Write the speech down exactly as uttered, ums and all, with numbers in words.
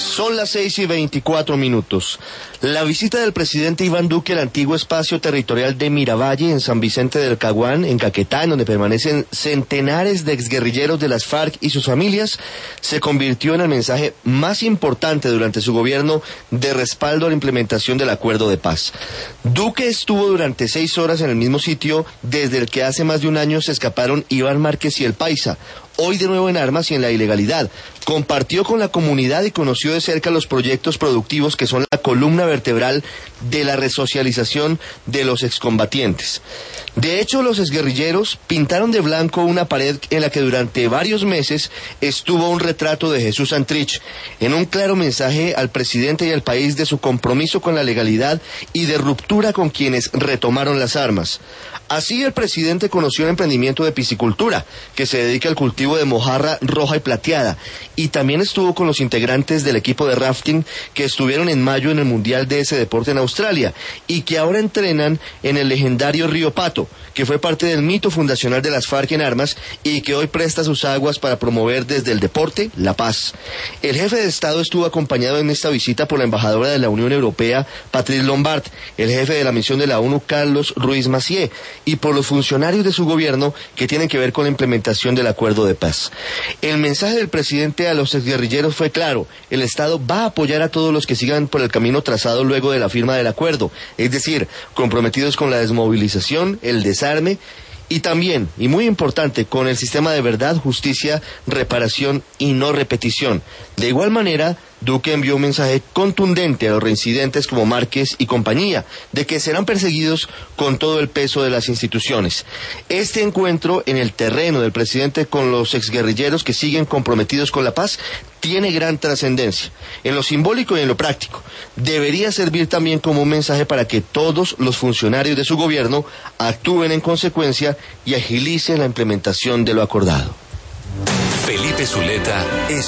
Son las seis y veinticuatro minutos. La visita del presidente Iván Duque al antiguo espacio territorial de Miravalle en San Vicente del Caguán, en Caquetá, en donde permanecen centenares de exguerrilleros de las FARC y sus familias, se convirtió en el mensaje más importante durante su gobierno de respaldo a la implementación del acuerdo de paz. Duque estuvo durante seis horas en el mismo sitio desde el que hace más de un año se escaparon Iván Márquez y el Paisa, hoy de nuevo en armas y en la ilegalidad. Compartió con la comunidad y conoció de cerca los proyectos productivos que son la columna vertebral de la resocialización de los excombatientes. De hecho, los exguerrilleros pintaron de blanco una pared en la que durante varios meses estuvo un retrato de Jesús Santrich, en un claro mensaje al presidente y al país de su compromiso con la legalidad y de ruptura con quienes retomaron las armas. Así, el presidente conoció el emprendimiento de piscicultura, que se dedica al cultivo de mojarra roja y plateada, y también estuvo con los integrantes del equipo de rafting que estuvieron en mayo en el Mundial de ese deporte en Australia, y que ahora entrenan en el legendario río Pato, que fue parte del mito fundacional de las FARC en armas, y que hoy presta sus aguas para promover desde el deporte la paz. El jefe de Estado estuvo acompañado en esta visita por la embajadora de la Unión Europea, Patrice Lombard, el jefe de la misión de la ONU, Carlos Ruiz Massieu, y por los funcionarios de su gobierno que tienen que ver con la implementación del acuerdo de paz. El mensaje del presidente a los exguerrilleros fue claro: el Estado va a apoyar a todos los que sigan por el camino trazado luego de la firma del acuerdo, es decir, comprometidos con la desmovilización, el desarme, y también, y muy importante, con el sistema de verdad, justicia, reparación y no repetición. De igual manera, Duque envió un mensaje contundente a los reincidentes como Márquez y compañía, de que serán perseguidos con todo el peso de las instituciones. Este encuentro en el terreno del presidente con los exguerrilleros que siguen comprometidos con la paz tiene gran trascendencia, en lo simbólico y en lo práctico. Debería servir también como un mensaje para que todos los funcionarios de su gobierno actúen en consecuencia y agilicen la implementación de lo acordado. Felipe Zuleta es